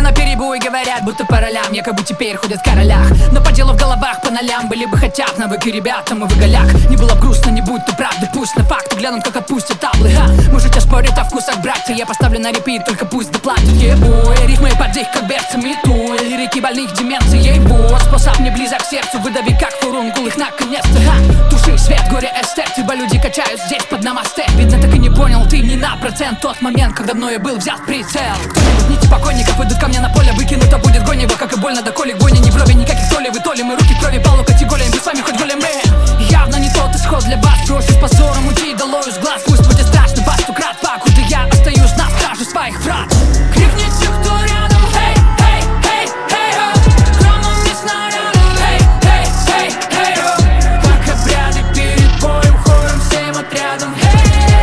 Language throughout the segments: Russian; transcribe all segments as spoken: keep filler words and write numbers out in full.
на перебой говорят, будто по ролям, якобы теперь ходят в королях. Но по делу в головах по нолям, были бы хотя бы навыки ребята, мы в голяк. Не было грустно, не будь ты правды, пусть на факт глянут, как отпустят таблы, ха. Можете спорить о вкусах, братья, я поставлю на репит, только пусть доплатят, ебой. Рифмы под их, как берцами, туй. Лирики больных деменцией, вот. Способ не близок к сердцу, выдави как фурункул их наконец-то, ха. Туши свет, горе эстет, ибо люди качают здесь под намасте. Видно, так и не понял ты ни на процент тот момент, когда мною был взят в прицел. Кто-нибудь нити покойников идут ко мне на поле, выкинуто будет гонево, как и больно, доколе бойня не в брови, никаких то ли вы, то ли мы, руки в крови, палу категория, мы с вами хоть голем, мы. Явно не тот исход для вас, проще с позором уйти долою с глаз. Пусть будет страшно, вас сто крат, покуда я остаюсь на страже своих врат. Крикните, кто рядом, хей, хей, хей, хей, о. Громом не снарядом, хей, хей, хей, хей, о. Как обряды перед боем, хором всем отрядом, хей.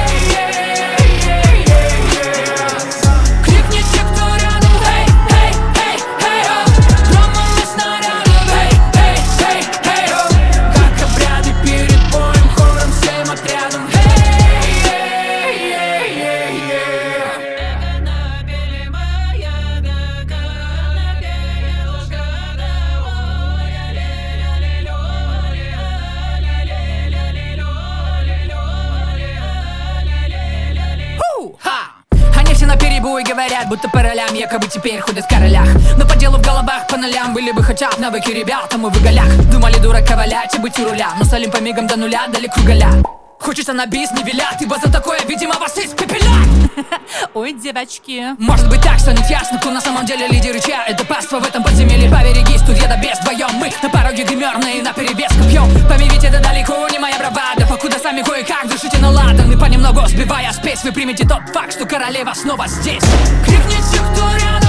И говорят, будто по ролям, якобы теперь ходят в королях. Но по делу в головах по нолям, были бы хотя бы навыки ребята, мы в голях. Думали дурака валять и быть у руля, но солим по мигам до нуля, дали кругаля. Хочется на бис, не велят, ибо за такое, видимо, вас испепелят. Ой, девочки. Может быть так станет ясно, кто на самом деле лидер и чья это паства в этом подземелье. Поберегись, тут еда без вдвоем, мы на пороге гримерные наперебес копьем. Помирить это далеко не моя бравада, покуда сами кое-как дышите на ладан. И понемногу сбивая спесь, вы примете тот факт, что королева снова здесь. Крикните, кто рядом.